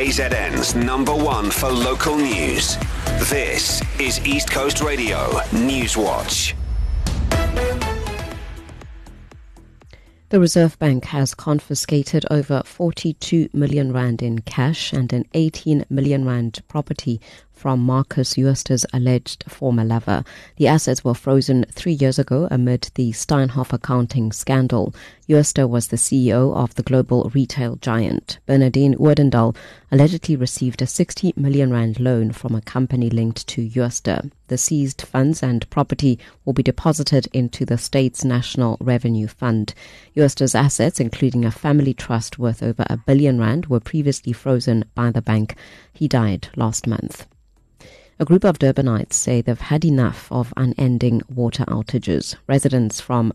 KZN's #1 for local news. This is East Coast Radio News Watch. The Reserve Bank has confiscated over 42 million rand in cash and an 18 million rand property from Marcus Jooster's alleged former lover. The assets were frozen 3 years ago amid the Steinhoff accounting scandal. Jooster was the CEO of the global retail giant. Bernardine Oudendal allegedly received a 60 million rand loan from a company linked to Jooster. The seized funds and property will be deposited into the state's National Revenue Fund. Jooster's assets, including a family trust worth over R1 billion, were previously frozen by the bank. He died last month. A group of Durbanites say they've had enough of unending water outages. Residents from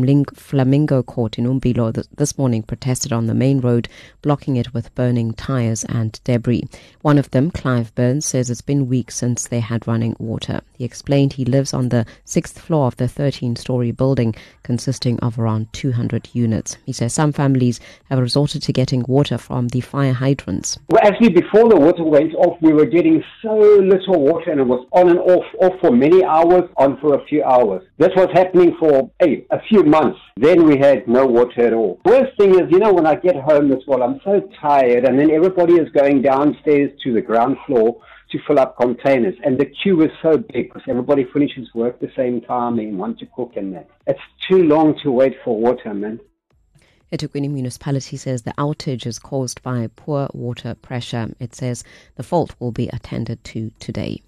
Flamingo Court in Umbilo this morning protested on the main road, blocking it with burning tyres and debris. One of them, Clive Burns, says it's been weeks since they had running water. He explained he lives on the 6th floor of the 13-storey building, consisting of around 200 units. He says some families have resorted to getting water from the fire hydrants. Well, actually, before the water went off, we were getting so little water, and it was on and off for many hours, on for a few hours. This was happening for a few months. Then we had no water at all. Worst thing is, when I get home as well, I'm so tired, and then everybody is going downstairs to the ground floor to fill up containers, and the queue is so big because everybody finishes work at the same time and want to cook and that. It's too long to wait for water, man. eThekwini Municipality says the outage is caused by poor water pressure. It says the fault will be attended to today.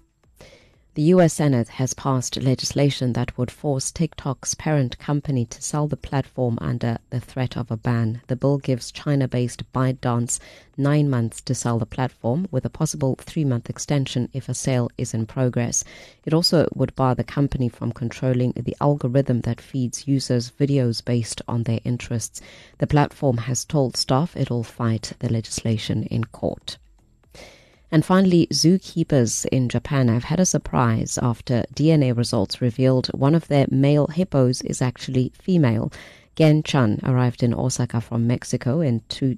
The U.S. Senate has passed legislation that would force TikTok's parent company to sell the platform under the threat of a ban. The bill gives China-based ByteDance 9 months to sell the platform, with a possible 3-month extension if a sale is in progress. It also would bar the company from controlling the algorithm that feeds users videos based on their interests. The platform has told staff it will fight the legislation in court. And finally, zookeepers in Japan have had a surprise after DNA results revealed one of their male hippos is actually female. Gen-chan arrived in Osaka from Mexico in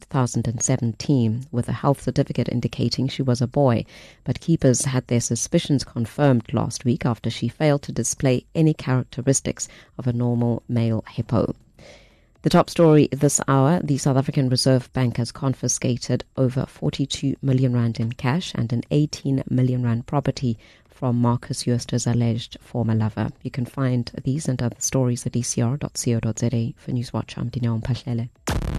2017 with a health certificate indicating she was a boy, but keepers had their suspicions confirmed last week after she failed to display any characteristics of a normal male hippo. The top story this hour, the South African Reserve Bank has confiscated over 42 million rand in cash and an 18 million rand property from Marcus Jooster's alleged former lover. You can find these and other stories at ecr.co.za. For Newswatch, I'm Dineo Mpahlele.